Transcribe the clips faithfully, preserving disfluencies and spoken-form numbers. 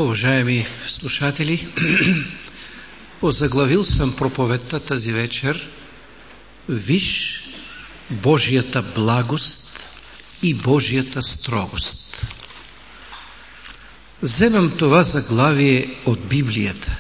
Уважаеми слушатели, озаглавил съм проповедта тази вечер "Виж Божията благост и Божията строгост". Вземам това заглавие от Библията,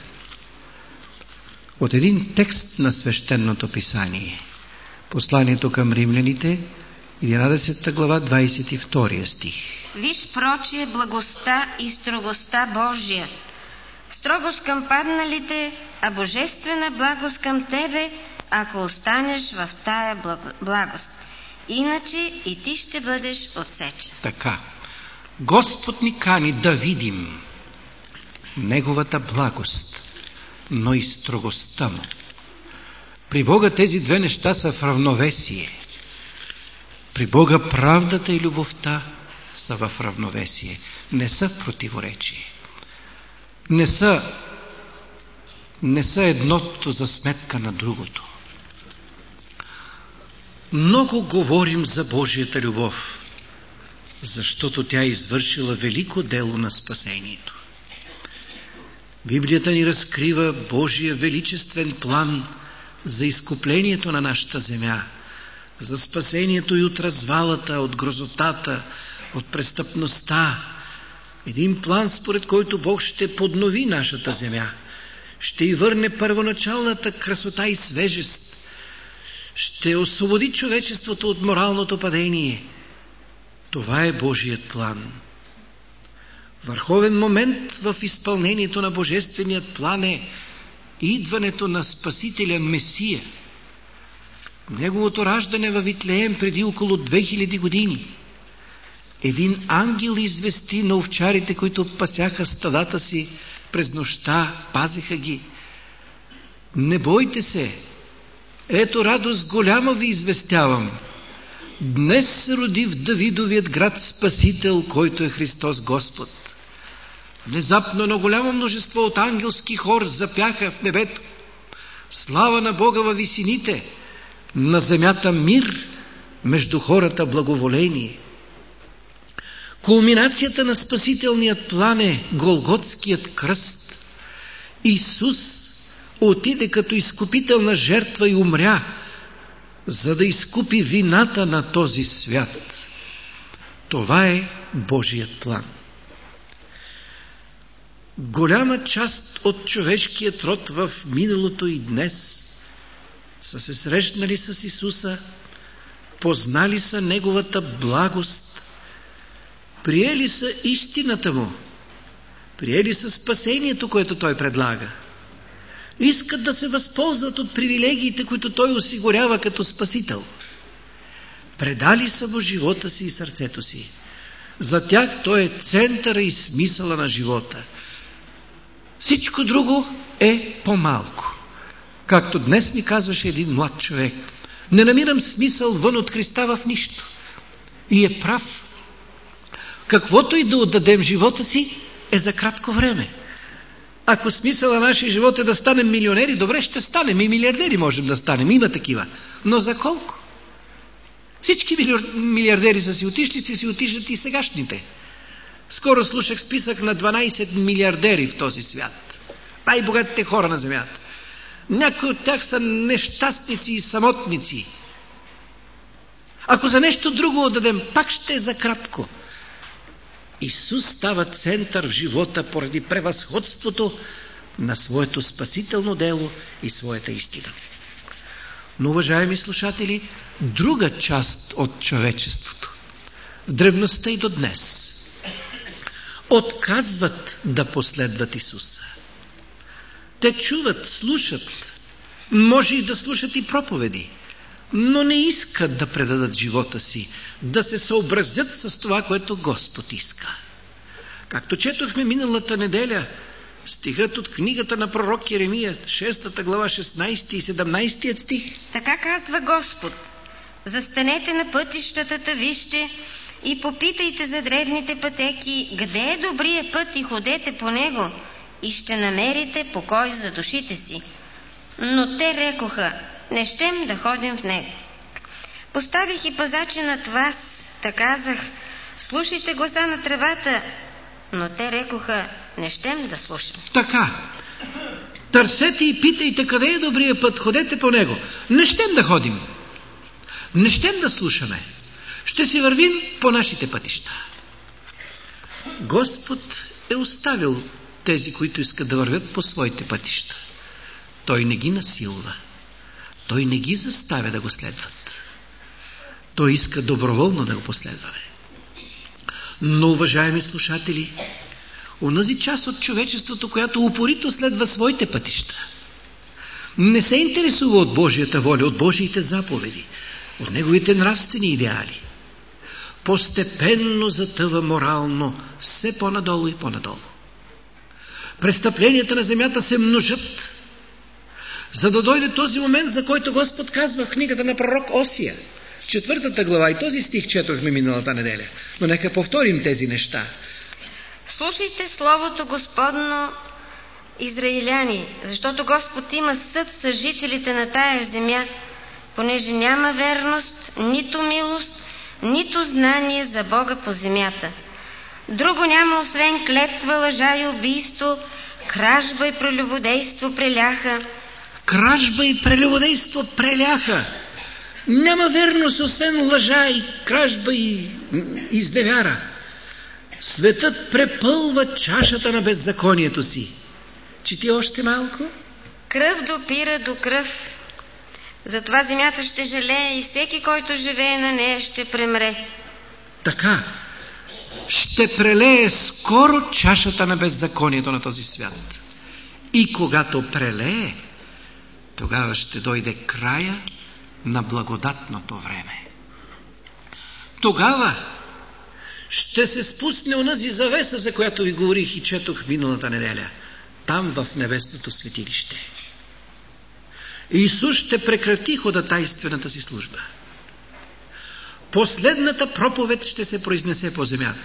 от един текст на Свещеното писание, посланието към римляните, единадесета глава, двадесет и втори стих. Виж прочие благостта и строгостта Божия, строгост към падналите, а божествена благост към тебе, ако останеш в тая благост. Иначе и ти ще бъдеш отсечен. Така, Господ ни кани да видим Неговата благост, но и строгостта Му. При Бога тези две неща са в равновесие. При Бога правдата и любовта са в равновесие, не са в противоречие. Не са, не са едното за сметка на другото. Много говорим за Божията любов, защото тя е извършила велико дело на спасението. Библията ни разкрива Божия величествен план за изкуплението на нашата земя, за спасението и от развалата, от грозотата, от престъпността. Един план, според който Бог ще поднови нашата земя, ще й върне първоначалната красота и свежест, ще освободи човечеството от моралното падение. Това е Божият план. Върховен момент в изпълнението на Божественият план е идването на Спасителя Месия. Неговото раждане във Витлеем преди около две хиляди години. Един ангел извести на овчарите, които пасяха стадата си през нощта, пазеха ги: не бойте се, ето радост голяма ви известявам. Днес се роди в Давидовият град Спасител, който е Христос Господ. Внезапно на голямо множество от ангелски хор запяха в небето: слава на Бога във висините, на земята мир, между хората благоволение. Кулминацията на спасителният план е Голготският кръст. Исус отиде като изкупителна жертва и умря, за да изкупи вината на този свят. Това е Божият план. Голяма част от човешкият род в миналото и днес са се срещнали с Исуса, познали са Неговата благост, приели са истината Му, приели са спасението, което Той предлага. Искат да се възползват от привилегиите, които Той осигурява като Спасител. Предали са Му живота си и сърцето си. За тях Той е центъра и смисъла на живота. Всичко друго е по-малко. Както днес ми казваше един млад човек: не намирам смисъл вън от Христа в нищо. И е прав. Каквото и да отдадем живота си, е за кратко време. Ако смисъла на нашия живот е да станем милионери, добре, ще станем, и милиардери можем да станем, има такива. Но за колко? Всички милиардери са си отишли, ще си отишат и сегашните. Скоро слушах списък на дванадесет милиардери в този свят. Най-богатите хора на земята. Някои от тях са нещастници и самотници. Ако за нещо друго отдадем, пак ще е за кратко. Исус става център в живота поради превъзходството на своето спасително дело и своята истина. Но, уважаеми слушатели, друга част от човечеството, в древността и до днес, отказват да последват Исуса. Те чуват, слушат, може и да слушат и проповеди, но не искат да предадат живота си, да се съобразят с това, което Господ иска. Както четохме миналата неделя, стихът от книгата на пророк Йеремия, шеста глава, шестнадесети и седемнадесети стих. Така казва Господ: застанете на пътищата, вижте и попитайте за дребните пътеки, къде е добрият път, и ходете по него, и ще намерите покой за душите си. Но те рекоха: не щем да ходим в него. Поставих и пазачи над вас, та казах: слушайте гласа на тревата, но те рекоха: не щем да слушаме. Така. Търсете и питайте къде е добрия път, ходете по него. Не щем да ходим. Не щем да слушаме. Ще си вървим по нашите пътища. Господ е оставил тези, които искат да вървят по своите пътища. Той не ги насилва. Той не ги заставя да го следват. Той иска доброволно да го последваме. Но, уважаеми слушатели, онази част от човечеството, която упорито следва своите пътища, не се интересува от Божията воля, от Божиите заповеди, от неговите нравствени идеали, постепенно затъва морално все по-надолу и по-надолу. Престъпленията на земята се множат, за да дойде този момент, за който Господ казва в книгата на пророк Осия, четвъртата глава, и този стих четохме миналата неделя. Но нека повторим тези неща. Слушайте Словото Господно, израиляни, защото Господ има съд с жителите на тая земя, понеже няма верност, нито милост, нито знание за Бога по земята. Друго няма, освен клетва, лъжа и убийство, кражба и прелюбодейство преляха. Кражба и прелюбодейство преляха. Няма верност, освен лъжа и кражба и изневяра. Светът препълва чашата на беззаконието си. Чети още малко. Кръв допира до кръв. Затова земята ще жалее и всеки, който живее на нея, ще премре. Така, ще прелее скоро чашата на беззаконието на този свят. И когато прелее, тогава ще дойде края на благодатното време. Тогава ще се спусне онази завеса, за която ви говорих и четох миналата неделя. Там в небесното светилище. Исус ще прекрати ходатайствената си служба. Последната проповед ще се произнесе по земята.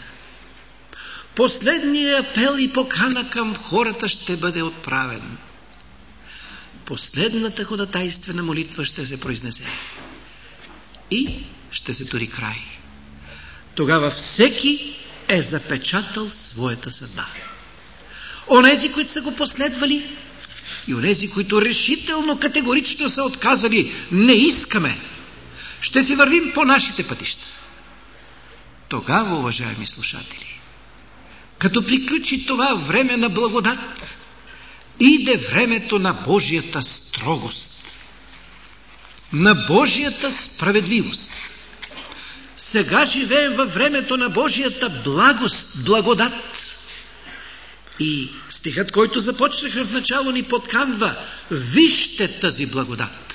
Последният апел и покана към хората ще бъде отправен. Последната ходатайствена молитва ще се произнесе. И ще се тури край. Тогава всеки е запечатал своята съдба. Онези, които са го последвали, и онези, които решително, категорично са отказали, не искаме, ще си вървим по нашите пътища. Тогава, уважаеми слушатели, като приключи това време на благодат, иде времето на Божията строгост, на Божията справедливост. Сега живеем във времето на Божията благост, благодат. И стихът, който започнахме в начало, ни подканва: вижте тази благодат.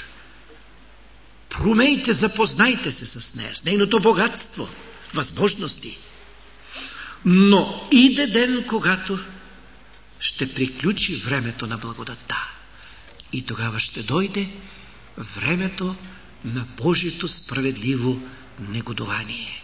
Промейте, запознайте се с нея, с нейното богатство, възможности. Но иде ден, когато ще приключи времето на благодатта. И тогава ще дойде времето на Божието справедливо негодование.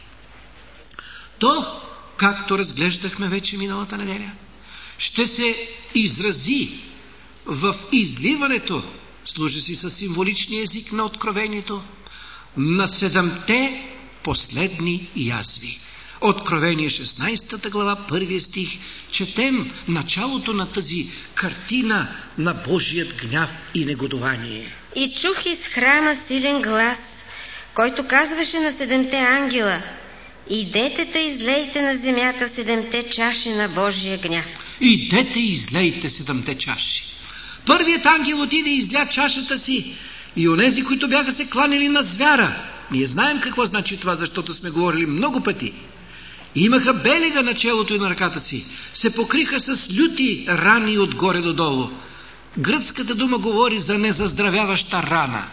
То, както разглеждахме вече миналата неделя, ще се изрази в изливането, служи си със символичния език на откровението, на седемте последни язви. Откровение шестнайсета глава, първия стих, четем началото на тази картина на Божият гняв и негодование. И чух из храма силен глас, който казваше на седемте ангела: идете та излейте на земята седемте чаши на Божия гняв. Идете и излейте седемте чаши. Първият ангел отиде и изля чашата си, и онези, които бяха се кланили на звяра, ние знаем какво значи това, защото сме говорили много пъти, имаха белега на челото и на ръката си, се покриха с люти рани отгоре до долу. Гръцката дума говори за незаздравяваща рана.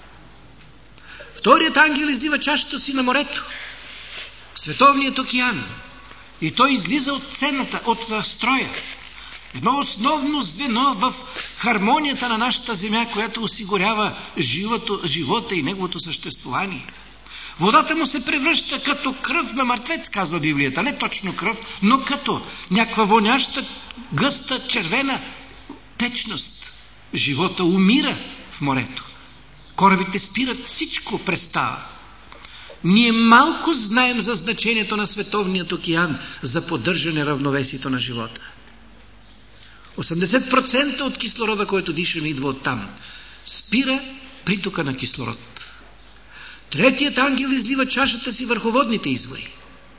Вторият ангел излива чашата си на морето, световният океан, и той излиза от сцената, от строя. Едно основно звено в хармонията на нашата земя, която осигурява живото, живота и неговото съществуване. Водата му се превръща като кръв на мъртвец, казва Библията. Не точно кръв, но като някаква воняща, гъста, червена течност. Живота умира в морето. Корабите спират, всичко престава. Ние малко знаем за значението на световният океан за поддържане равновесието на живота. осемдесет процента от кислорода, който дишаме, идва оттам. Спира притока на кислород. Третият ангел излива чашата си върху водните извори.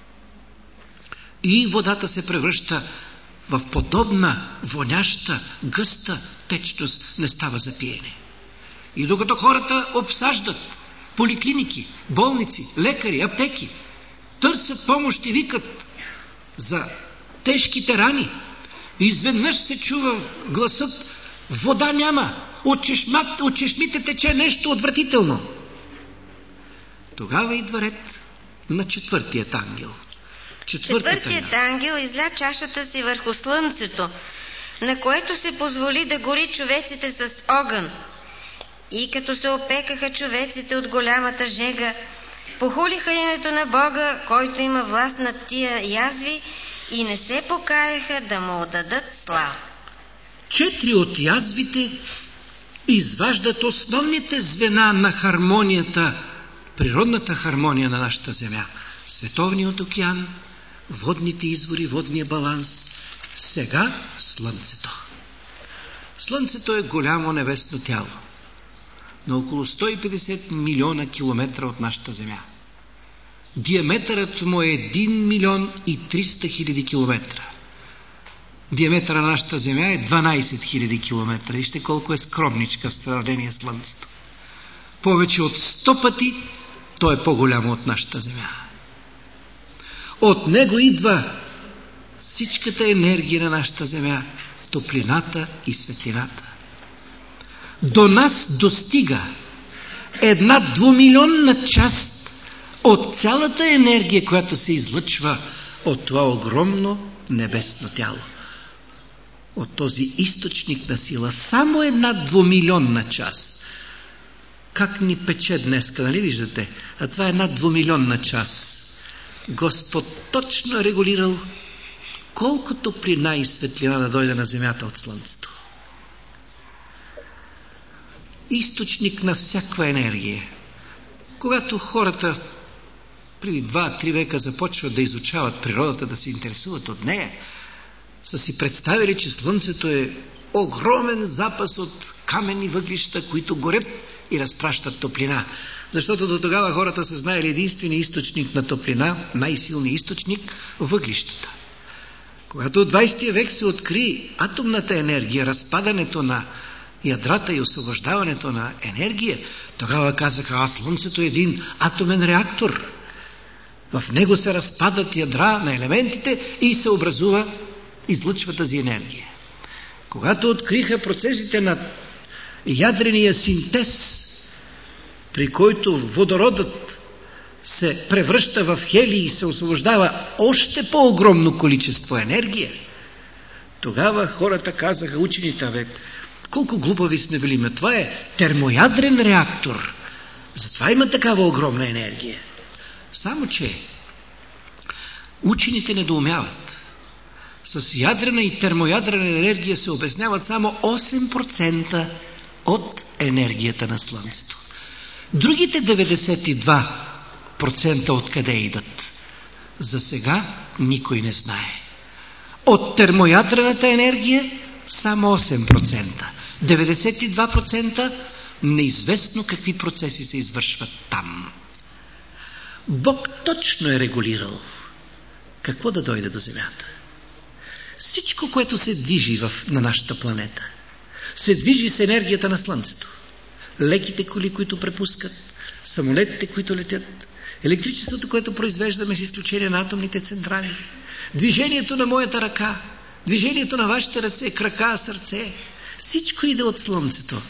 И водата се превръща в подобна, воняща, гъста течност, не става за пиене. И докато хората обсаждат поликлиники, болници, лекари, аптеки, търсят помощ и викат за тежките рани, изведнъж се чува гласът: вода няма, от, чешмат, от чешмите тече нещо отвратително. Тогава идва ред на четвъртият ангел. Четвъртият ангел изля чашата си върху слънцето, на което се позволи да гори човеците с огън. И като се опекаха човеците от голямата жега, похулиха името на Бога, който има власт над тия язви, и не се покаяха да му отдадат слава. Четири от язвите изваждат основните звена на хармонията, природната хармония на нашата земя. Световният океан, водните извори, водния баланс. Сега Слънцето. Слънцето е голямо небесно тяло, на около сто и петдесет милиона километра от нашата земя. Диаметърът му е един милион и триста хиляди километра. Диаметъра на нашата земя е дванайсет хиляди километра. Вижте колко е скромничка в сравнение с Слънцето. Повече от сто пъти то е по-голямо от нашата земя. От него идва всичката енергия на нашата земя, топлината и светлината. До нас достига една двумилионна част от цялата енергия, която се излъчва от това огромно небесно тяло. От този източник на сила. Само една двумилионна част. Как ни пече днеска, нали виждате? А това е една двумилионна част. Господ точно е регулирал колко топлина и светлина да дойде на земята от Слънцето. Източник на всякаква енергия. Когато хората преди два-три века започват да изучават природата, да се интересуват от нея, са си представили, че Слънцето е огромен запас от каменни въглища, които горят и разпращат топлина. Защото до тогава хората са знаели единствени източник на топлина, най-силният източник – въглищата. Когато от двайсети век се откри атомната енергия, разпадането на ядрата и освобождаването на енергия, тогава казаха: а Слънцето е един атомен реактор. В него се разпадат ядра на елементите и се образува, излъчва тази енергия. Когато откриха процесите на ядрения синтез, при който водородът се превръща в хелий и се освобождава още по-огромно количество енергия, тогава хората казаха, учените: век, колко глупави сме били, ме това е термоядрен реактор, затова има такава огромна енергия. Само че учените недоумяват. С ядрена и термоядрена енергия се обясняват само осем процента от енергията на Слънцето. Другите деветдесет и два процента откъде идат? За сега никой не знае. От термоядрената енергия само осем процента. деветдесет и два процента неизвестно какви процеси се извършват там. Бог точно е регулирал какво да дойде до Земята. Всичко, което се движи в, на нашата планета, се движи с енергията на Слънцето. Леките коли, които препускат, самолетите, които летят, електричеството, което произвеждаме с изключение на атомните централи, движението на моята ръка, движението на вашите ръце, крака, сърце, всичко иде от Слънцето.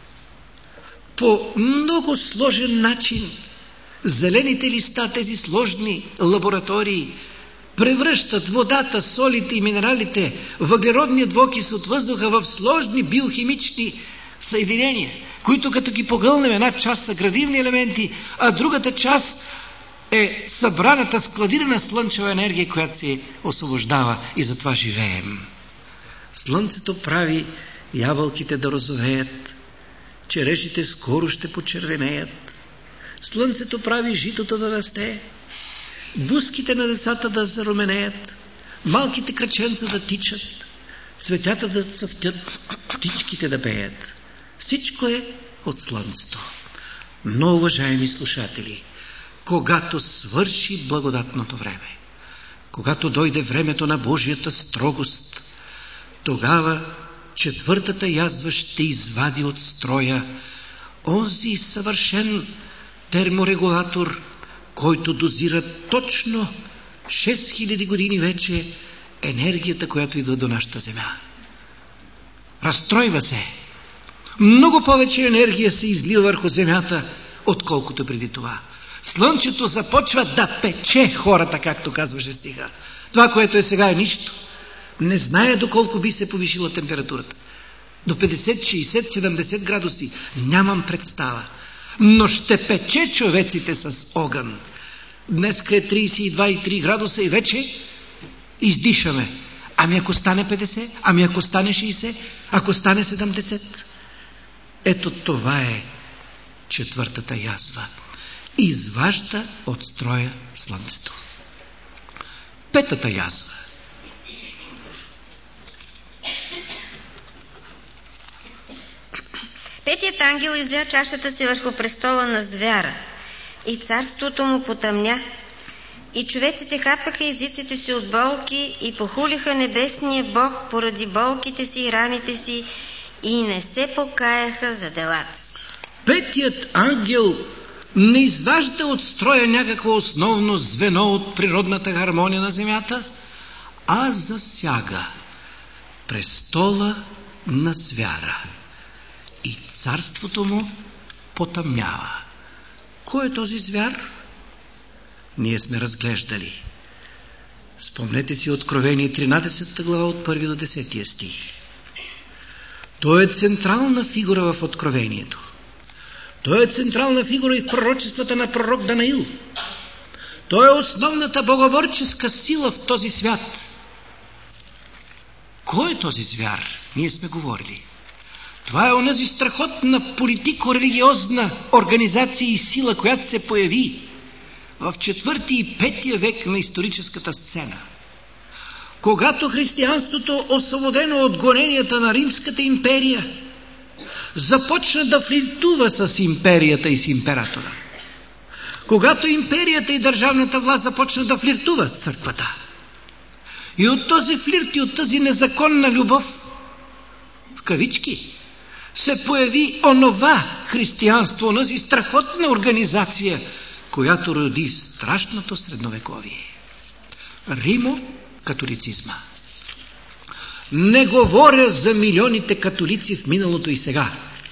По много сложен начин зелените листа, тези сложни лаборатории, превръщат водата, солите и минералите, въглеродният двуокис от въздуха в сложни биохимични съединения, които като ги погълнем, една част са градивни елементи, а другата част е събраната, складирана слънчева енергия, която се освобождава, и затова живеем. Слънцето прави ябълките да розовеят, черешите скоро ще почервенеят. Слънцето прави житото да расте, буските на децата да заруменеят, малките краченца да тичат. цветята да цъфтят, птичките да пеят. Всичко е от слънцето. Но, уважаеми слушатели, когато свърши благодатното време, когато дойде времето на Божията строгост, тогава четвъртата язва ще извади от строя онзи съвършен терморегулатор, който дозира точно шест хиляди години вече енергията, която идва до нашата Земя. Разстройва се. Много повече енергия се излива върху Земята, отколкото преди това. Слънчето започва да пече хората, както казваше стиха. Това, което е сега, е нищо. Не знае доколко би се повишила температурата. До петдесет, шейсет, седемдесет градуси. Нямам представа. Но ще пече човеците с огън. Днеска е трийсет и два и три градуса и вече издишаме. Ами ако стане петдесет, ами ако стане шейсет, ако стане седемдесет. Ето това е четвъртата язва. Изважда от строя слънцето. Петата язва. Петият ангел изля чашата си върху престола на звяра и царството му потъмня. И човеците хапаха езиците си от болки и похулиха небесния Бог поради болките си и раните си и не се покаяха за делата си. Петият ангел не изважда от строя някакво основно звено от природната хармония на земята, а засяга престола на звяра и царството му потъмнява. Кой е този звяр? Ние сме разглеждали. Спомнете си Откровение тринадесета глава от първи до десетия стих. Той е централна фигура в Откровението. Той е централна фигура и в пророчествата на пророк Данаил. Той е основната богоборческа сила в този свят. Кой е този звяр? Ние сме говорили. Това е онази страхотна политико-религиозна организация и сила, която се появи в четвърти и петия век на историческата сцена. Когато християнството, освободено от гоненията на Римската империя, започна да флиртува с империята и с императора. Когато империята и държавната власт започна да флиртува с църквата. И от този флирт и от тази незаконна любов, в кавички, се появи онова християнство, онази страхотна организация, която роди страшното средновековие. Римо-католицизма. Не говоря за милионите католици в миналото и сега.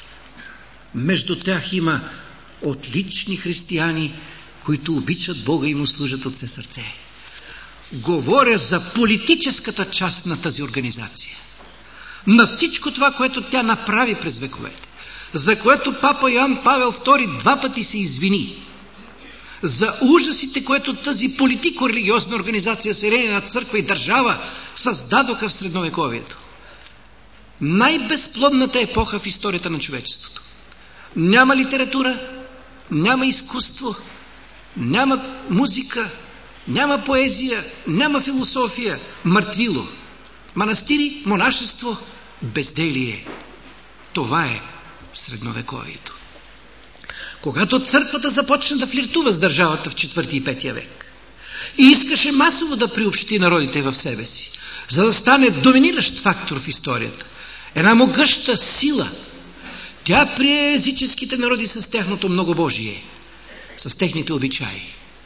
Между тях има отлични християни, които обичат Бога и му служат от все сърце. Говоря за политическата част на тази организация. На всичко това, което тя направи през вековете, за което папа Йоан Павел втори два пъти се извини, за ужасите, което тази политико-религиозна организация, Съединена църква и държава създадоха в средновековието. Най-безплодната епоха в историята на човечеството. Няма литература, няма изкуство, няма музика, няма поезия, няма философия, мъртвило. Манастири, монашество, безделие. Това е средновековието. Когато църквата започна да флиртува с държавата в четвърти и петия век и искаше масово да приобщи народите в себе си, за да стане доминиращ фактор в историята, една могъща сила, тя прие езическите народи с тяхното многобожие, с техните обичаи.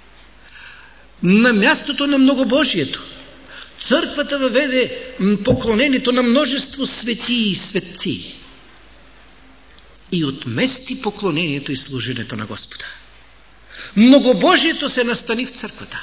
На мястото на многобожието църквата въведе поклонението на множество свети и светци и отмести поклонението и служенето на Господа. Многобожието се настани в църквата.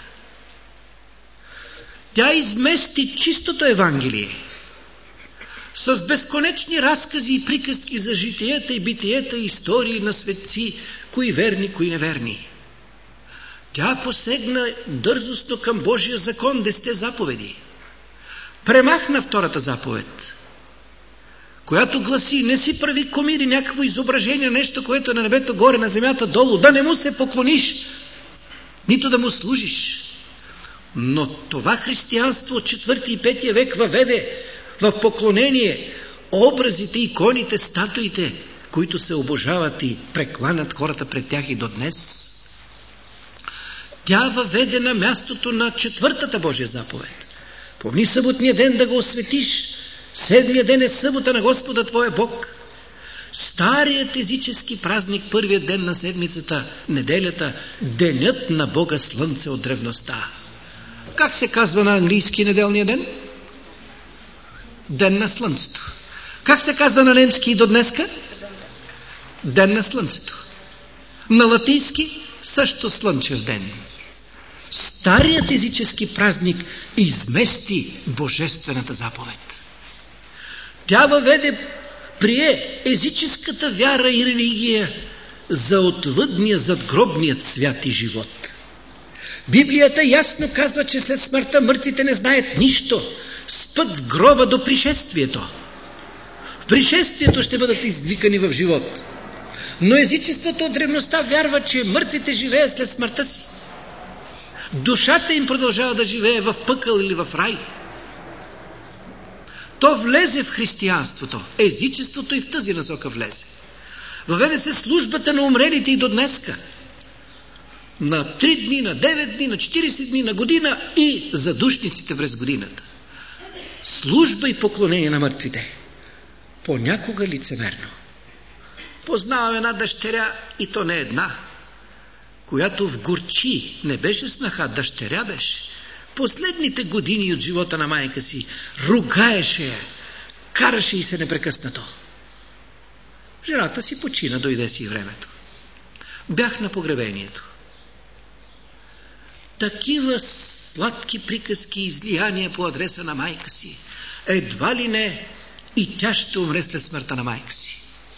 Тя измести чистото Евангелие с безконечни разкази и приказки за житията и битиета и истории на светци, кои верни, кои неверни. Тя посегна дързостно към Божия закон, десетте заповеди. Премахна втората заповед, която гласи: не си прави комири, някакво изображение, нещо, което е на небето горе, на земята долу, да не му се поклониш, нито да му служиш. Но това християнство от четвърти и петия век въведе в поклонение образите, иконите, статуите, които се обожават и прекланят хората пред тях и до днес. Тя въведе на мястото на четвъртата Божия заповед. Помни съботния ден да го осветиш. Седмия ден е събота на Господа твоя Бог. Старият езически празник, първият ден на седмицата, неделята, денят на Бога Слънце от древността. Как се казва на английски неделния ден? Ден на Слънцето. Как се казва на немски и до днеска? Ден на Слънцето. На латински също слънчев ден. Старият езически празник измести божествената заповед. Тя въведе, прие езическата вяра и религия за отвъдния, задгробният свят и живот. Библията ясно казва, че след смъртта мъртвите не знаят нищо. Спът в гроба до пришествието. В пришествието ще бъдат издвикани в живот. Но езичеството от древността вярва, че мъртвите живеят след смъртта си. Душата им продължава да живее в пъкъл или в рай. То влезе в християнството. Езичеството и в тази насока влезе. Въведе се службата на умрелите и до днеска. На три дни, на девет дни, на четирийсет дни, на година и за душниците през годината. Служба и поклонение на мъртвите. Понякога лицемерно. Познавам една дъщеря, и то не една, която в Горчи не беше снаха, дъщеря беше. Последните години от живота на майка си ругаеше я, караше и се непрекъснато. Жената си почина, дойде си и времето. Бях на погребението. Такива сладки приказки и излияния по адреса на майка си. Едва ли не и тя ще умре след смъртта на майка си.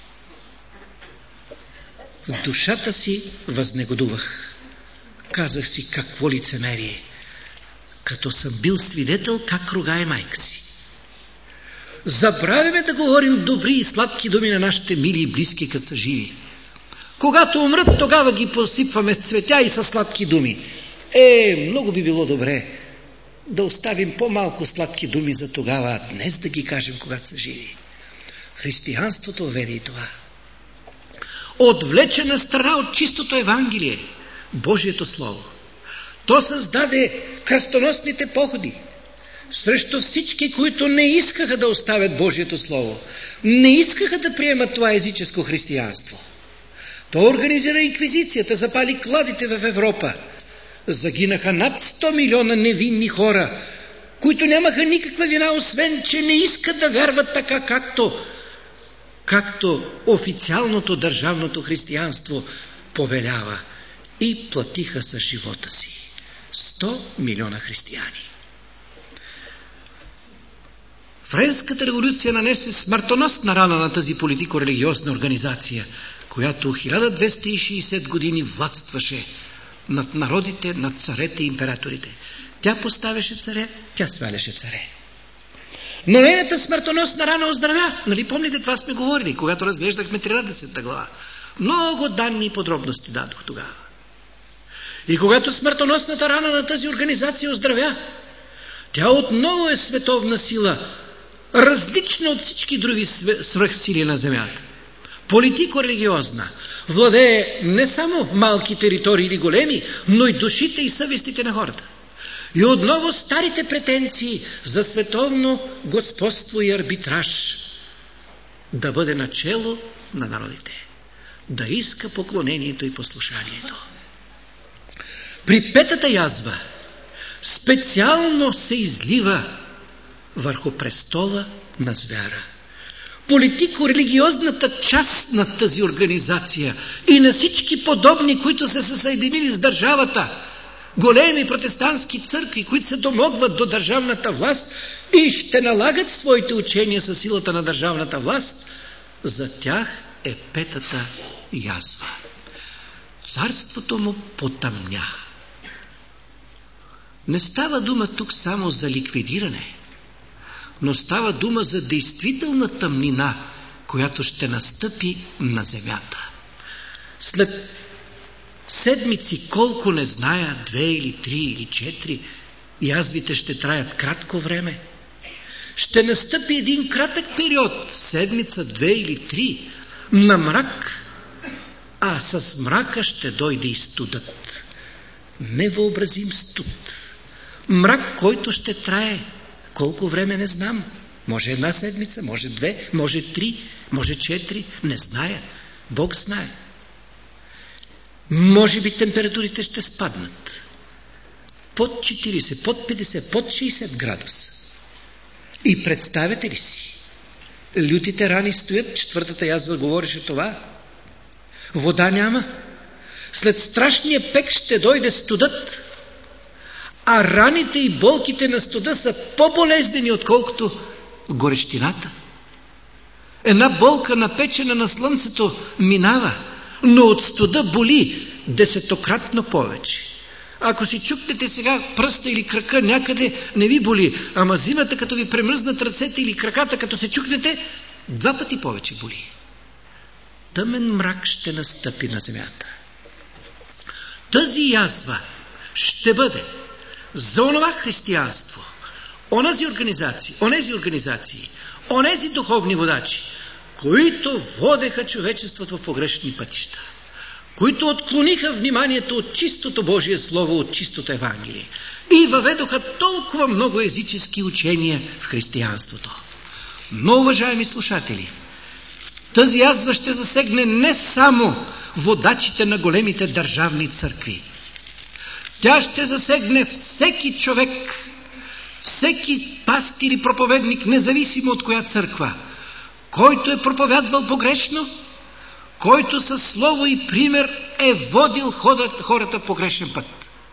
В душата си възнегодувах. Казах си, какво лицемерие, като съм бил свидетел как ругае майка си. Забравяме да говорим добри и сладки думи на нашите мили и близки, като са живи. Когато умрат, тогава ги посипваме с цветя и с сладки думи. Е, много би било добре да оставим по-малко сладки думи за тогава, а днес да ги кажем, когато са живи. Християнството введе и това. Отвлечена страна от чистото Евангелие, Божието Слово. То създаде кръстоносните походи срещу всички, които не искаха да оставят Божието Слово, не искаха да приемат това езическо християнство. То организира инквизицията, запали кладите в Европа. Загинаха над сто милиона невинни хора, които нямаха никаква вина, освен че не искат да вярват така, както, както официалното държавното християнство повелява, и платиха с живота си. сто милиона християни. Френската революция нанесе смъртоносна рана на тази политико-религиозна организация, която хиляда двеста и шейсет години владстваше над народите, над царете и императорите. Тя поставяше царе, тя сваляше царе. Но нейната смъртоносна рана оздравя. Нали помните, това сме говорили, когато разглеждахме тринадесета глава. Много данни и подробности дадох тогава. И когато смъртоносната рана на тази организация оздравя, тя отново е световна сила, различна от всички други свръхсили на земята. Политико-религиозна. Владее не само малки територии или големи, но и душите и съвестите на хората. И отново старите претенции за световно господство и арбитраж да бъде начело на народите, да иска поклонението и послушанието. При петата язва специално се излива върху престола на звяра. Политико-религиозната част на тази организация и на всички подобни, които са се съединили с държавата, големи протестантски църкви, които се домогват до държавната власт и ще налагат своите учения със силата на държавната власт, за тях е петата язва. Царството му потъмня. Не става дума тук само за ликвидиране, но става дума за действителна тъмнина, която ще настъпи на земята. След седмици, колко не зная, две или три или четири, язвите ще траят кратко време. Ще настъпи един кратък период, седмица, две или три, на мрак, а с мрака ще дойде и студът. Невъобразим студ. Мрак, който ще трае. Колко време не знам. Може една седмица, може две, може три, може четири, не зная. Бог знае. Може би температурите ще спаднат. Под четирийсет, под петдесет, под шейсет градуса. И представете ли си? Лютите рани стоят, четвъртата язва говореше това. Вода няма. След страшния пек ще дойде студът, а раните и болките на студа са по-болезнени, отколкото горещината. Една болка, напечена на слънцето, минава, но от студа боли десетократно повече. Ако си чукнете сега пръста или крака някъде, не ви боли, ама зимата, като ви премръзнат ръцете или краката, като се чукнете, два пъти повече боли. Тъмен мрак ще настъпи на земята. Тази язва ще бъде за онова християнство, онези организации, онези организации, онези духовни водачи, които водеха човечеството в погрешни пътища, които отклониха вниманието от чистото Божие Слово, от чистото Евангелие и въведоха толкова много езически учения в християнството. Но, уважаеми слушатели, тази язва ще засегне не само водачите на големите държавни църкви. Тя ще засегне всеки човек, всеки пастир и проповедник, независимо от коя църква, който е проповядвал погрешно, който със слово и пример е водил хората по грешен път.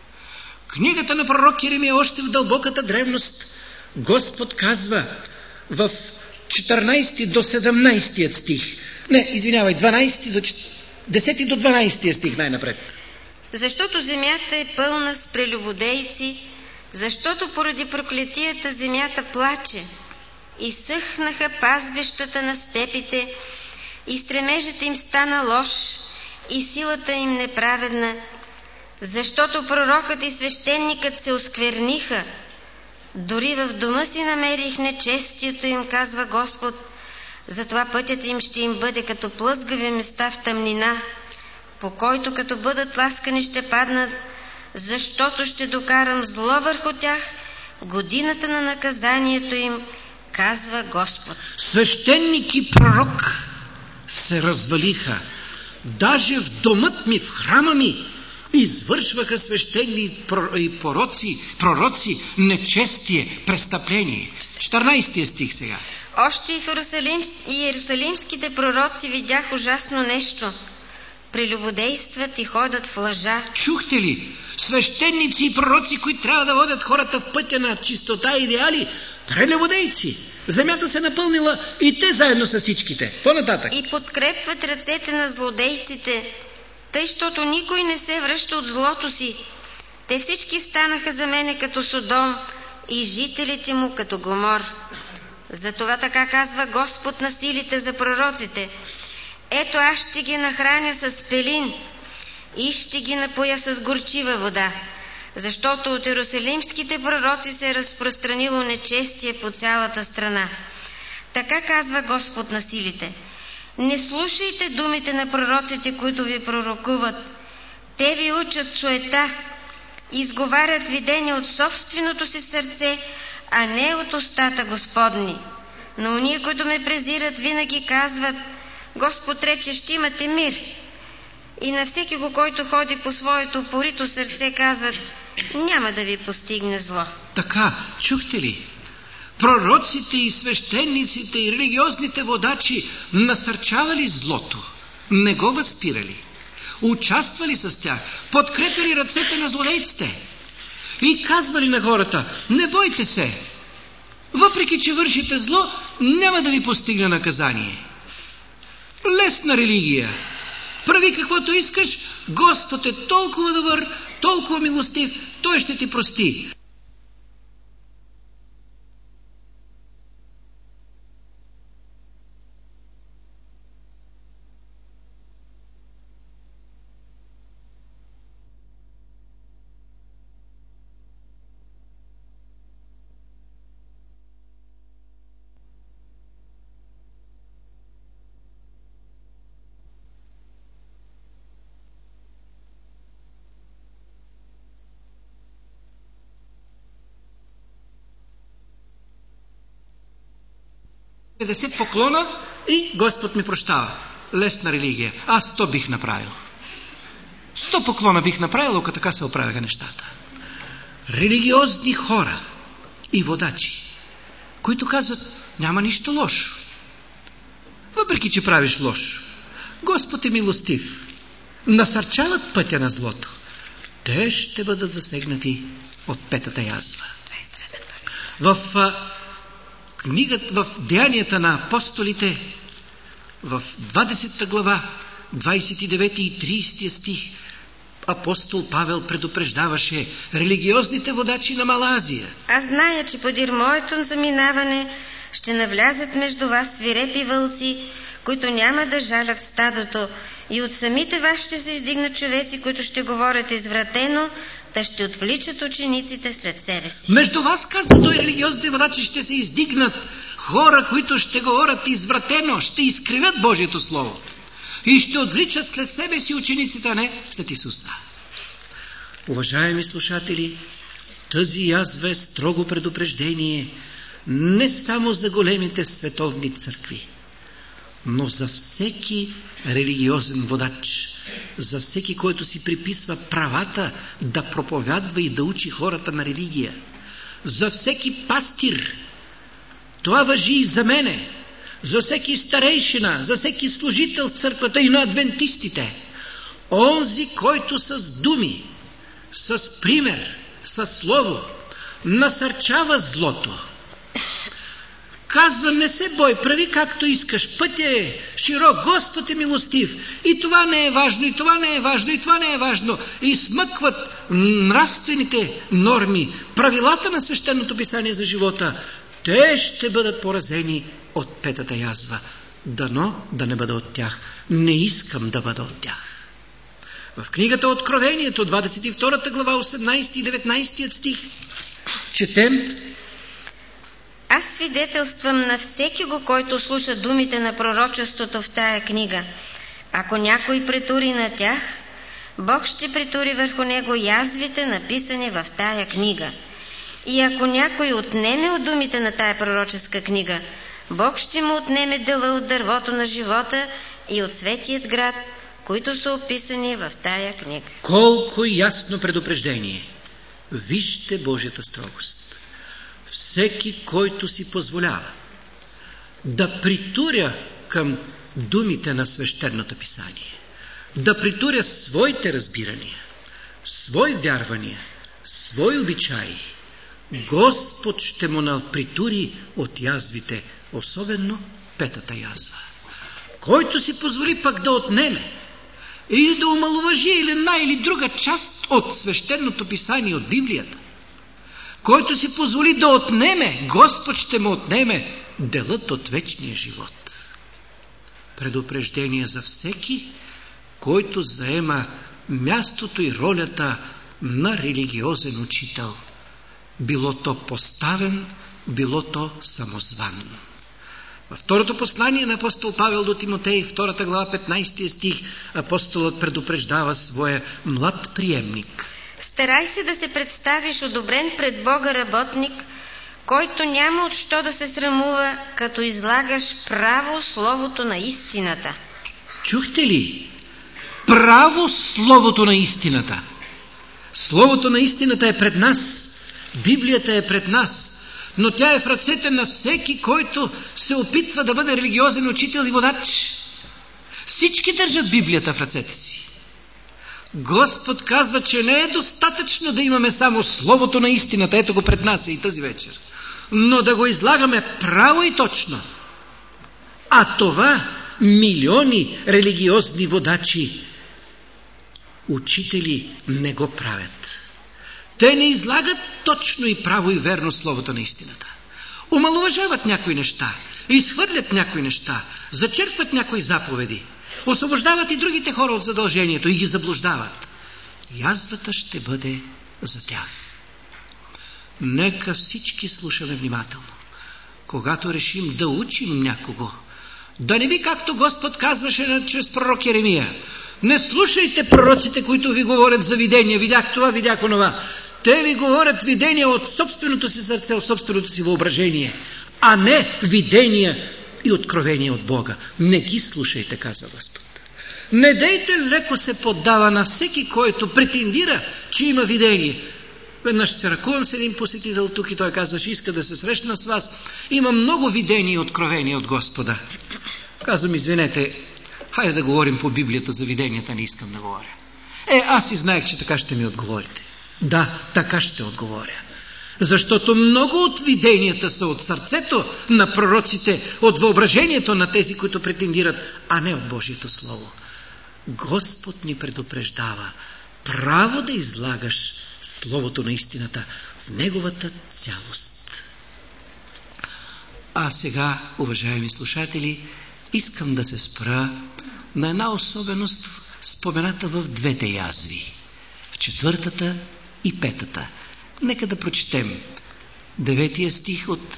Книгата на пророк Иеремия още в дълбоката древност Господ казва в четиринайсети до седемнайсети стих, не, извинявай, дванайсети до десети до дванайсети стих най-напред. Защото земята е пълна с прелюбодейци, защото поради проклетията земята плаче. Изсъхнаха пазбищата на степите, и стремежът им стана лош, и силата им неправедна, защото пророкът и свещеникът се оскверниха. Дори в дома си намерих нечестието им, казва Господ, затова пътят им ще им бъде като плъзгави места в тъмнина, по който като бъдат ласкани ще паднат, защото ще докарам зло върху тях, годината на наказанието им, казва Господ. Свещеник и пророк се развалиха. Даже в домът ми, в храма ми, извършваха свещени и пророци, пророци нечестие, престъпление. четиринайсети стих сега. Още и в Иерусалим, и иерусалимските пророци видях ужасно нещо. Прелюбодействат и ходят в лъжа. Чухте ли? Свещеници и пророци, които трябва да водят хората в пътя на чистота и идеали, прелюбодейци. Земята се напълнила и те заедно с всичките. По-нататък. И подкрепват ръцете на злодейците, тъй, щото никой не се връща от злото си. Те всички станаха за мене като Содом и жителите му като Гомор. Затова така казва Господ на силите за пророците. Ето аз ще ги нахраня с пелин и ще ги напоя с горчива вода, защото от иерусалимските пророци се е разпространило нечестие по цялата страна. Така казва Господ на силите. Не слушайте думите на пророците, които ви пророкуват. Те ви учат суета, изговарят видения от собственото си сърце, а не от устата Господни. Но уния, които ме презират, винаги казват: Господ рече, ще имате мир. И на всеки го, който ходи по своето упорито сърце, казват: няма да ви постигне зло. Така, чухте ли? Пророците и свещениците и религиозните водачи насърчавали злото, не го възпирали, участвали с тях, подкрепили ръцете на злодейците и казвали на хората: не бойте се, въпреки че вършите зло, няма да ви постигне наказание. Лесна религия. Прави каквото искаш, Господ е толкова добър, толкова милостив, Той ще ти прости. деветдесет поклона и Господ ми прощава. Лесна религия. Аз сто бих направил. Сто поклона бих направил, ако така се оправяха нещата. Религиозни хора и водачи, които казват, няма нищо лошо. Въпреки че правиш лошо, Господ е милостив. Насърчават пътя на злото. Те ще бъдат засегнати от петата язва. В а, книгата, в Деянията на апостолите, в двадесета глава, двадесет и девети и тридесети стих, апостол Павел предупреждаваше религиозните водачи на Мала Азия. Аз зная, че подир моето заминаване ще навлязат между вас свирепи вълци, които няма да жалят стадото, и от самите вас ще се издигнат човеци, които ще говорят извратено, да ще отвличат учениците след себе си. Между вас, казва той, религиозните водачи ще се издигнат хора, които ще говорят извратено, ще изкривят Божието Слово и ще отвличат след себе си учениците, а не след Исуса. Уважаеми слушатели, тази язва е строго предупреждение не само за големите световни църкви, но за всеки религиозен водач, за всеки, който си приписва правата да проповядва и да учи хората на религия, за всеки пастир. Това важи и за мене, за всеки старейшина, за всеки служител в църквата и на адвентистите. Онзи, който с думи, с пример, с слово насърчава злото, казва, не се бой, прави както искаш, пътя е широк, Господ е милостив. И това не е важно, и това не е важно, и това не е важно. И смъкват нравствените норми, правилата на свещеното писание за живота. Те ще бъдат поразени от петата язва. Дано да не бъда от тях. Не искам да бъда от тях. В книгата Откровението, двадесет и втора глава, осемнадесети и деветнадесети стих, четем: Аз свидетелствам на всеки го, който слуша думите на пророчеството в тая книга. Ако някой притури на тях, Бог ще притури върху него язвите, написани в тая книга. И ако някой отнеме от думите на тая пророческа книга, Бог ще му отнеме дела от дървото на живота и от светият град, които са описани в тая книга. Колко ясно предупреждение! Вижте Божията строгост. Всеки, който си позволява да притуря към думите на свещеното писание, да притуря своите разбирания, свои вярвания, свои обичаи, Господ ще му напритури от язвите, особено петата язва. Който си позволи пък да отнеме или да омаловажи или една или друга част от свещеното писание, от Библията, който си позволи да отнеме, Господ ще му отнеме делът от вечния живот. Предупреждение за всеки, който заема мястото и ролята на религиозен учител, било то поставен, било то самозван. Във второто послание на апостол Павел до Тимотей, втората глава, петнадесети стих, апостолът предупреждава своя млад приемник. Старай се да се представиш одобрен пред Бога работник, който няма от що да се срамува, като излагаш право словото на истината. Чухте ли? Право словото на истината. Словото на истината е пред нас. Библията е пред нас. Но тя е в ръцете на всеки, който се опитва да бъде религиозен учител и водач. Всички държат Библията в ръцете си. Господ казва, че не е достатъчно да имаме само словото на истината, ето го пред нас и тази вечер, но да го излагаме право и точно. А това милиони религиозни водачи, учители не го правят. Те не излагат точно и право и верно словото на истината. Омаловажават някои неща, изхвърлят някои неща, зачеркват някои заповеди, освобождават и другите хора от задължението и ги заблуждават. Язвата ще бъде за тях. Нека всички слушаме внимателно. Когато решим да учим някого, да не би както Господ казваше чрез пророк Еремия: не слушайте пророците, които ви говорят за видения. Видях това, видях онова. Те ви говорят видения от собственото си сърце, от собственото си въображение, а не видения и откровение от Бога. Не ги слушайте, казва Господ. Не дейте леко се поддава на всеки, който претендира, че има видение. Веднъж се ръкувам с един посетител тук и той казва, че иска да се срещна с вас. Има много видения и откровения от Господа. Казвам, извинете, хайде да говорим по Библията за виденията, не искам да говоря. Е, аз и знаех, че така ще ми отговорите. Да, така ще отговоря. Защото много от виденията са от сърцето на пророците, от въображението на тези, които претендират, а не от Божието Слово. Господ ни предупреждава право да излагаш Словото на истината в неговата цялост. А сега, уважаеми слушатели, искам да се спра на една особеност, спомената в двете язви, в четвъртата и петата. Нека да прочетем деветия стих от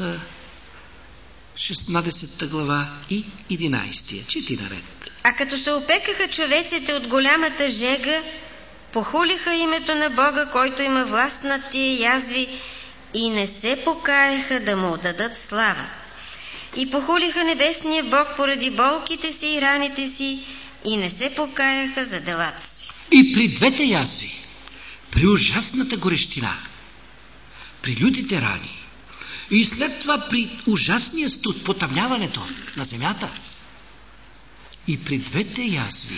шестнадесета глава и единадесетия. Чети наред. А като се опекаха човеците от голямата жега, похулиха името на Бога, който има власт над тия язви, и не се покаяха да му отдадат слава. И похулиха небесния Бог поради болките си и раните си, и не се покаяха за делата си. И при двете язви, при ужасната горещина, при лютите рани, и след това при ужасния студ, потъмняването на земята, и при двете язви,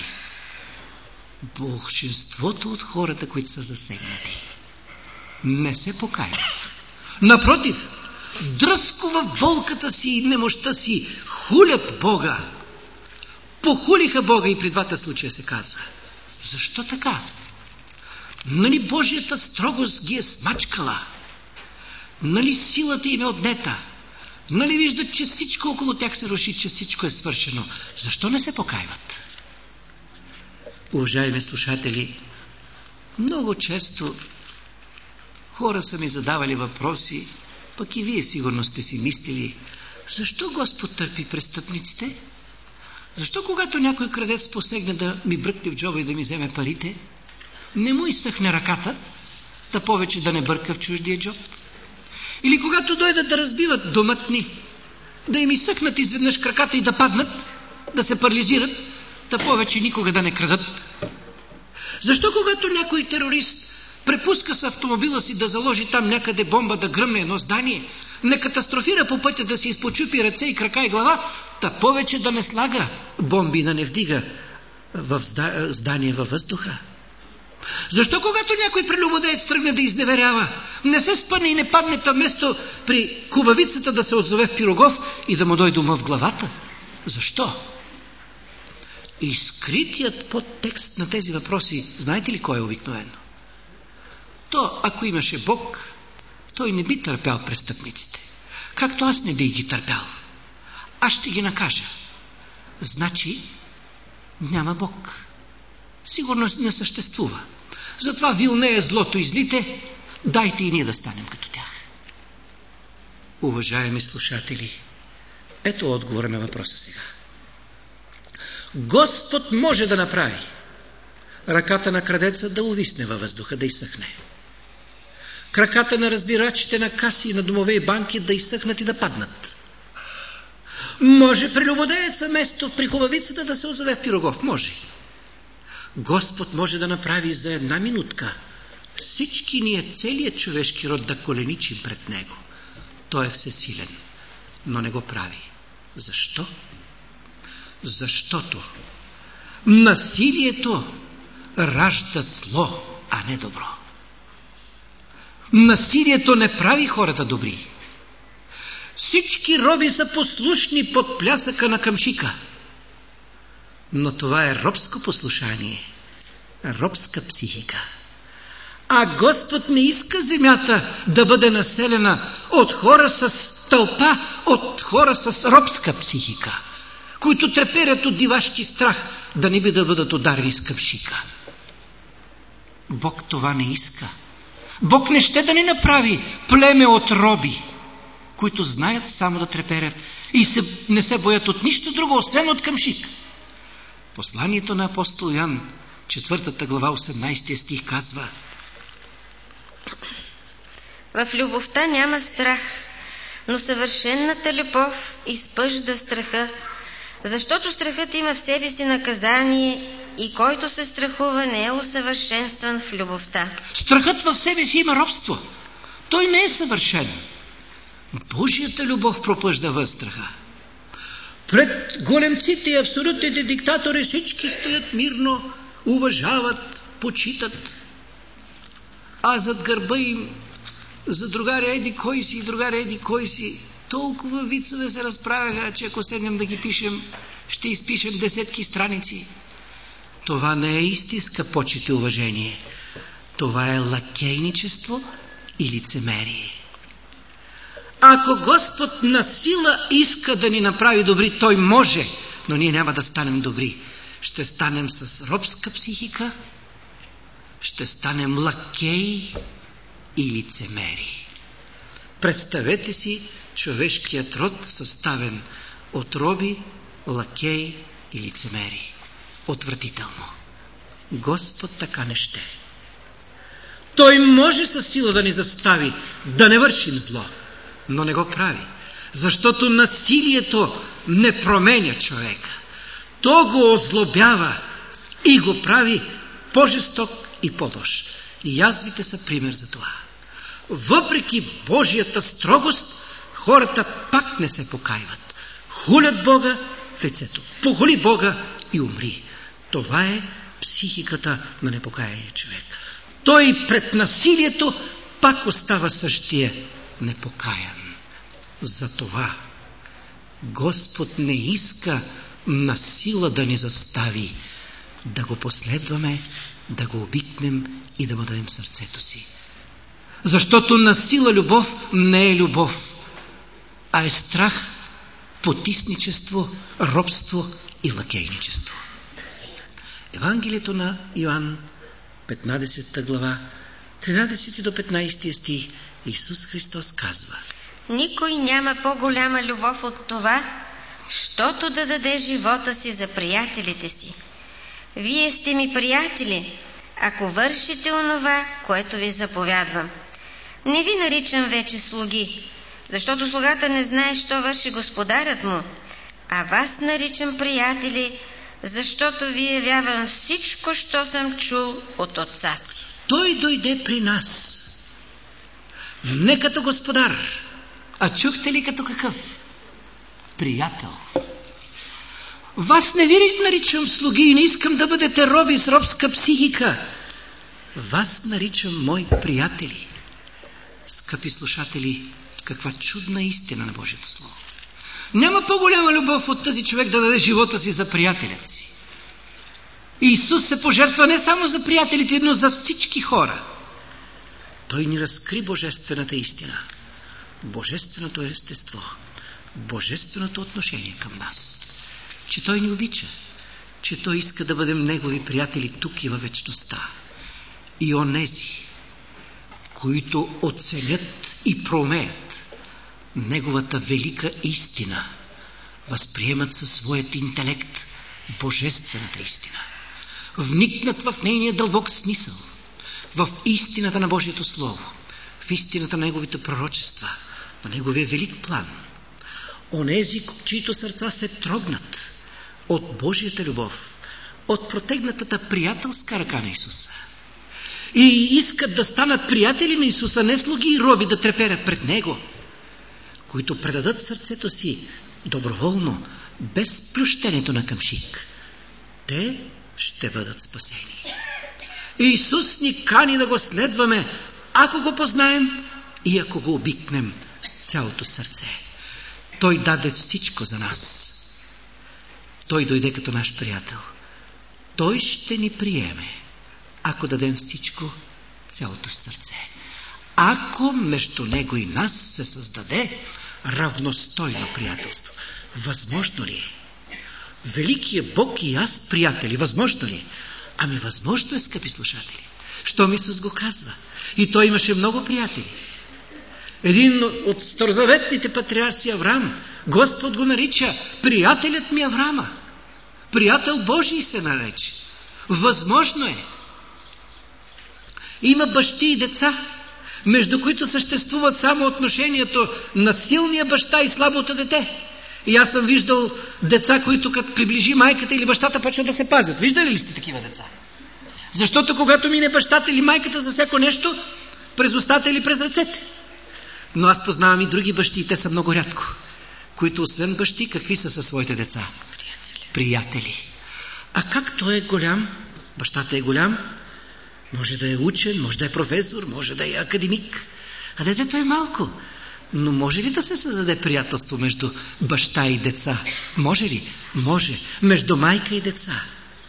большинството от хората, които са засегнати, не се покаят. Напротив, дръско в болката си и немощта си хулят Бога. Похулиха Бога и при двата случая се казва. Защо така? Нали Божията строгост ги е смачкала? Нали силата им е отнета? Нали виждат, че всичко около тях се руши, че всичко е свършено? Защо не се покайват? Уважаеми слушатели, много често хора са ми задавали въпроси, пък и вие сигурно сте си мислили, защо Господ търпи престъпниците? Защо когато някой крадец посегне да ми бръкне в джоба и да ми вземе парите, не му изсъхне ръката, да повече да не бърка в чуждия джоб? Или когато дойдат да разбиват домът ни, да им изсъхнат изведнъж краката и да паднат, да се парализират, да повече никога да не крадат? Защо когато някой терорист препуска с автомобила си да заложи там някъде бомба, да гръмне едно здание, не катастрофира по пътя да си изпочупи ръце и крака и глава, да повече да не слага бомби, да не вдига в здание във въздуха? Защо когато някой прелюбодеец тръгне да изневерява, не се спъне и не падне там место при хубавицата да се отзове в Пирогов и да му дойде ума в главата? Защо? И скритият подтекст на тези въпроси, знаете ли кой е обикновено? То, ако имаше Бог, той не би търпял престъпниците. Както аз не би ги търпял. Аз ще ги накажа. Значи, няма Бог. Сигурно не съществува. Затова вилнее злото и злите, дайте и ние да станем като тях. Уважаеми слушатели, ето отговора на въпроса сега. Господ може да направи ръката на крадеца да увисне във въздуха, да изсъхне. Краката на разбирачите на каси, на домове и банки да изсъхнат и да паднат. Може прелюбодееца место при хубавицата да се озове в Пирогов. Може. Господ може да направи за една минутка всички ние, целият човешки род, да коленичим пред Него. Той е всесилен, но не го прави. Защо? Защото насилието ражда зло, а не добро. Насилието не прави хората добри. Всички роби са послушни под плясъка на камшика. Но това е робско послушание, робска психика. А Господ не иска земята да бъде населена от хора с тълпа, от хора с робска психика, които треперят от дивашки страх да не би да бъдат ударени с камшика. Бог това не иска. Бог не ще да ни направи племе от роби, които знаят само да треперят и се, не се боят от нищо друго, освен от камшик. Посланието на апостол Йоан, четвъртата глава, осемнадесети стих казва: в любовта няма страх, но съвършенната любов изпъжда страха, защото страхът има в себе си наказание и който се страхува не е усъвършенстван в любовта. Страхът в себе си има робство. Той не е съвършен. Божията любов пропъждава страха. Пред големците и абсолютните диктатори всички стоят мирно, уважават, почитат. А зад гърба им за другаря еди кой си и другаря еди кой си толкова вицове се разправяха, че ако седнем да ги пишем, ще изпишем десетки страници. Това не е истинска почет и уважение. Това е лакейничество и лицемерие. Ако Господ на сила иска да ни направи добри, Той може, но ние няма да станем добри. Ще станем с робска психика, ще станем лакеи и лицемери. Представете си човешкият род, съставен от роби, лакеи и лицемери. Отвратително. Господ така не ще. Той може със сила да ни застави да не вършим зло, но не го прави, защото насилието не променя човека. То го озлобява и го прави по-жесток и по-лош. И язвите са пример за това. Въпреки Божията строгост, хората пак не се покайват. Хулят Бога в лицето. Похули Бога и умри. Това е психиката на непокаяния човек. Той пред насилието пак остава същия непокаян. Затова Господ не иска на сила да ни застави да го последваме, да го обикнем и да му дадем сърцето си. Защото на сила любов не е любов, а е страх, потисничество, робство и лакейничество. Евангелието на Йоан, петнадесета глава, тринадесети до петнадесети стих, Исус Христос казва: никой няма по-голяма любов от това, щото да даде живота си за приятелите си. Вие сте ми приятели, ако вършите онова, което ви заповядвам. Не ви наричам вече слуги, защото слугата не знае, що върши господарят му, а вас наричам приятели, защото ви явявам всичко, що съм чул от отца си. Той дойде при нас не като господар, а чухте ли като какъв? Приятел. Вас не ви наричам слуги и не искам да бъдете роби с робска психика. Вас наричам мои приятели. Скъпи слушатели, каква чудна истина на Божието Слово. Няма по-голяма любов от тази човек да даде живота си за приятелят си. Исус се пожертва не само за приятелите, но за всички хора. Той ни разкри божествената истина, божественото естество, божественото отношение към нас. Че Той ни обича, че Той иска да бъдем Негови приятели тук и във вечността. И онези, които оценят и проумеят Неговата велика истина, възприемат със своят интелект божествената истина, вникнат в нейния дълбок смисъл, в истината на Божието Слово, в истината на Неговите пророчества, на Неговия велик план. Онези, чието сърца се трогнат от Божията любов, от протегнатата приятелска ръка на Исуса и искат да станат приятели на Исуса, не слуги и роби да треперят пред Него, които предадат сърцето си доброволно, без плющенето на къмшик, те ще бъдат спасени. Исус ни кани да го следваме, ако го познаем и ако го обикнем с цялото сърце. Той даде всичко за нас. Той дойде като наш приятел. Той ще ни приеме, ако дадем всичко, цялото сърце. Ако между Него и нас се създаде равностойно приятелство. Възможно ли е? Великият Бог и аз приятели. Възможно ли е? Ами възможно е, скъпи слушатели. Щом Исус го казва. И той имаше много приятели. Един от старозаветните патриарси Авраам, Господ го нарича приятелят ми Авраама. Приятел Божий се нарече. Възможно е. Има бащи и деца, между които съществуват само отношението на силния баща и слабото дете. И аз съм виждал деца, които като приближи майката или бащата, почват да се пазят. Виждали ли сте такива деца? Защото когато мине бащата или майката за всяко нещо, през устата или през ръцете. Но аз познавам и други бащи, и те са много рядко, които освен бащи, какви са със своите деца? Приятели. Приятели. А как той е голям, бащата е голям, може да е учен, може да е професор, може да е академик, а детето е малко. Но може ли да се създаде приятелство между баща и деца? Може ли? Може. Между майка и деца.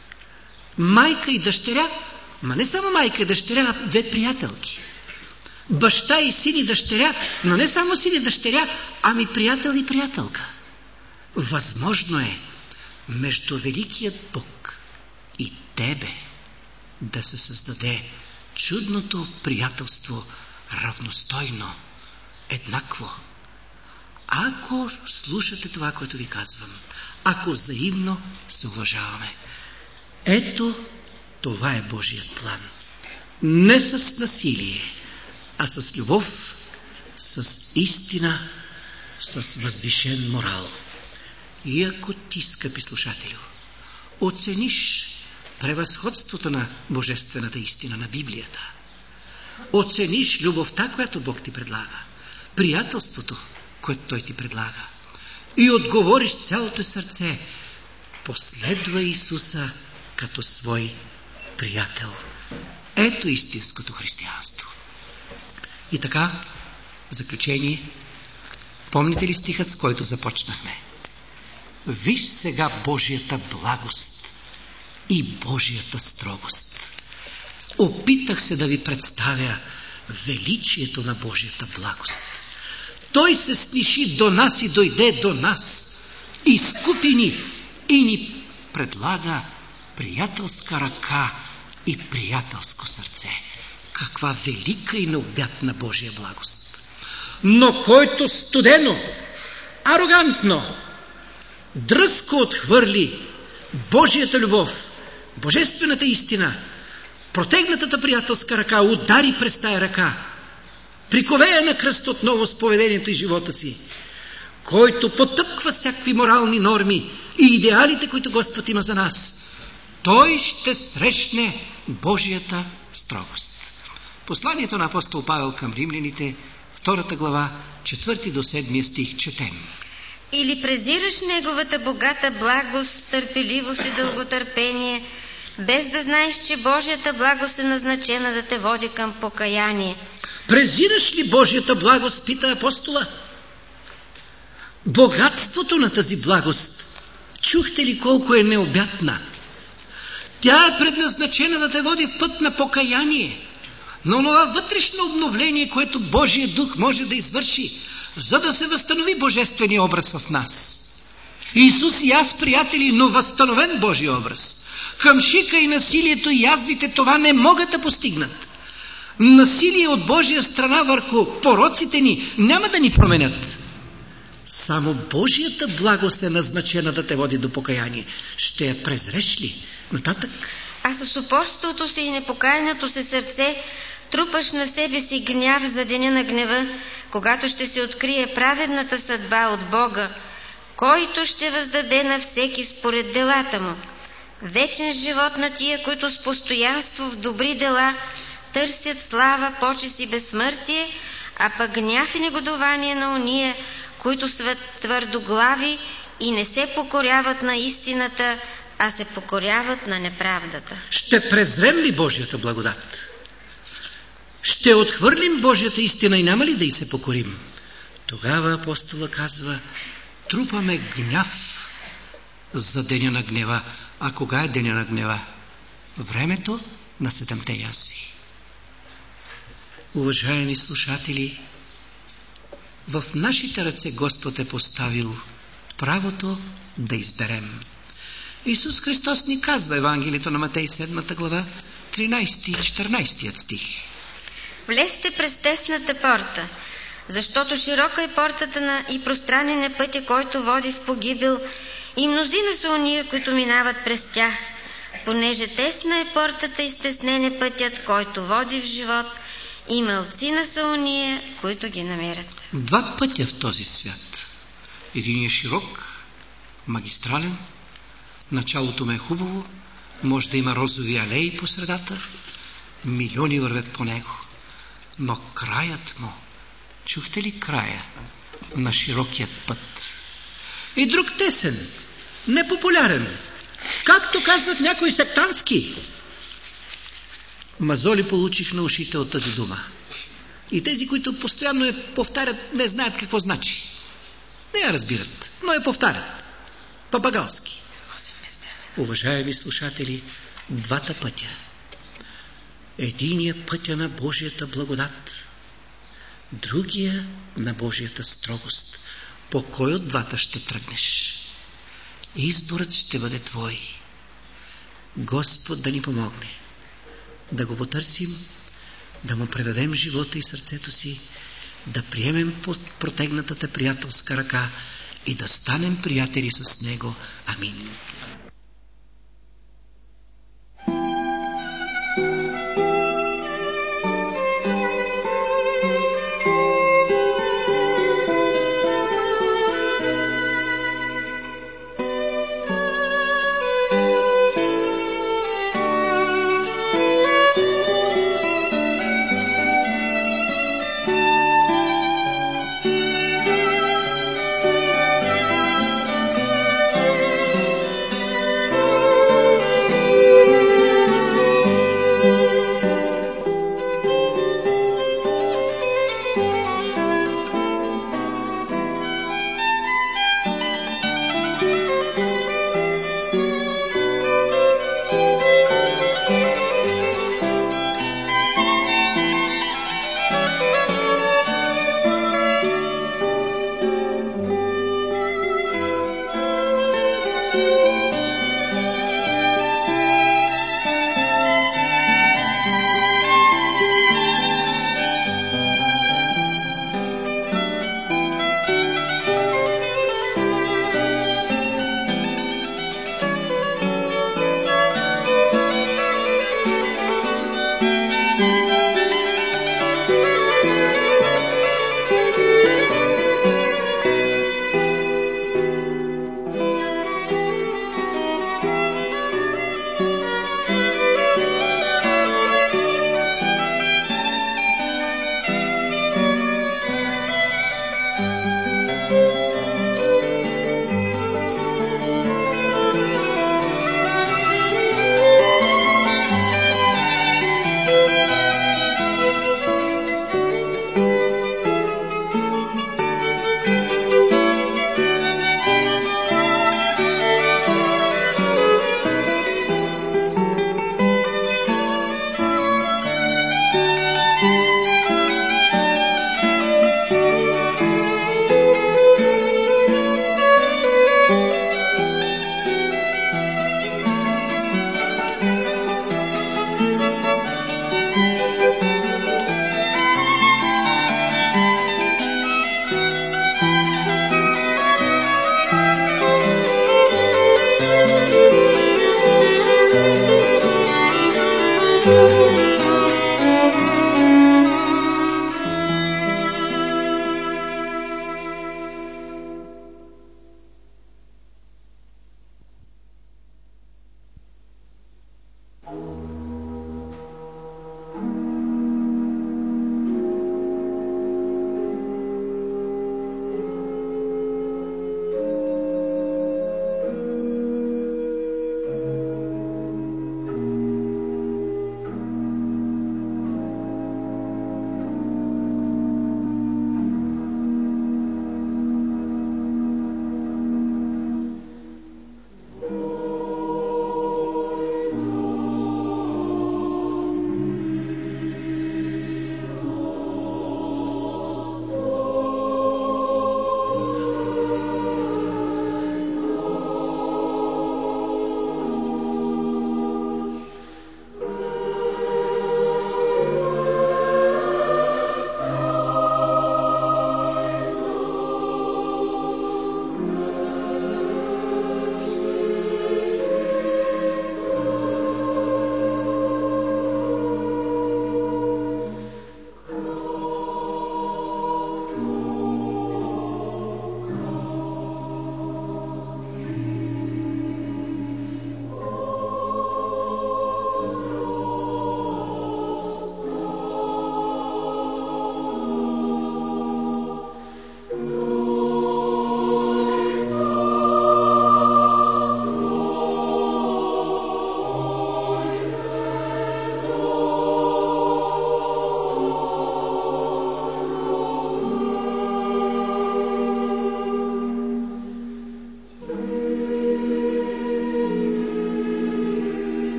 Майка и дъщеря, ма не само майка и дъщеря, а две приятелки. Баща и син и дъщеря, но не само син и дъщеря, ами приятел и приятелка. Възможно е между великият Бог и тебе да се създаде чудното приятелство, равностойно, еднакво. Ако слушате това, което ви казвам, ако взаимно се уважаваме. Ето, това е Божият план. Не с насилие, а с любов, с истина, с възвишен морал. И ако ти, скъпи слушателю, оцениш превъзходството на божествената истина на Библията, оцениш любовта, която Бог ти предлага, приятелството, което Той ти предлага, и отговориш цялото сърце, последва Исуса като свой приятел. Ето истинското християнство. И така, в заключение, помните ли стихът, с който започнахме? Виж сега Божията благост и Божията строгост. Опитах се да ви представя величието на Божията благост. Той се сниши до нас и дойде до нас, изкупи ни и ни предлага приятелска ръка и приятелско сърце. Каква велика и необятна Божия благост! Но който студено, арогантно, дръзко отхвърли Божията любов, божествената истина, протегнатата приятелска ръка, удари през тая ръка, приковея на кръст отново с поведението и живота си, който потъпква всякакви морални норми и идеалите, които Господ има за нас, той ще срещне Божията строгост. Посланието на апостол Павел към римляните, втората глава, четвърти до седмия стих, четем. Или презираш неговата богата благост, търпеливост и дълготърпение, без да знаеш, че Божията благост е назначена да те води към покаяние. Презираш ли Божията благост, пита апостола? Богатството на тази благост, чухте ли колко е необятна? Тя е предназначена да те води в път на покаяние, но това вътрешно обновление, което Божия дух може да извърши, за да се възстанови божествения образ в нас. Исус и аз, приятели, но възстановен Божий образ. Къмшика и насилието и язвите това не могат да постигнат. Насилие от Божия страна върху пороците ни няма да ни променят. Само Божията благост е назначена да те води до покаяние. Ще я презреш ли? Нататък. А с упорството си и непокаяното си сърце трупаш на себе си гняв за деня на гнева, когато ще се открие праведната съдба от Бога, който ще въздаде на всеки според делата му. Вечен живот на тия, които с постоянство в добри дела търсят слава, почест и безсмъртие, а пък гняв и негодование на ония, които са твърдоглави и не се покоряват на истината, а се покоряват на неправдата. Ще презрем ли Божията благодат? Ще отхвърлим Божията истина и няма ли да й се покорим? Тогава апостола казва, трупаме гняв за деня на гнева. А кога е деня на гнева? Времето на седемте язви. Уважаеми слушатели, в нашите ръце Господ е поставил правото да изберем. Исус Христос ни казва, Евангелието на Матей, седмата глава, тринайсети и четиринайсети стих. Влезте през тесната порта, защото широка е портата на и пространен е пътя, който води в погибел, и мнозина са уния, които минават през тях, понеже тесна е портата и стеснен е пътят, който води в живот, и малцина са уния, които ги намерят. Два пътя в този свят. Един е широк, магистрален, началото му е хубаво, може да има розови алеи по средата, милиони вървят по него. Но краят му, чухте ли края на широкият път? И друг тесен, непопулярен, както казват някои сектантски. Мазоли получих на ушите от тази дума. И тези, които постоянно я повтарят, не знаят какво значи. Не я разбират, но я повтарят. Папагалски. Уважаеми слушатели, двата пътя. Единия пътя на Божията благодат, другия на Божията строгост. По кой от двата ще тръгнеш? Изборът ще бъде твой. Господ да ни помогне. Да го потърсим, да му предадем живота и сърцето си, да приемем протегнатата приятелска ръка и да станем приятели с него. Амин. Thank you.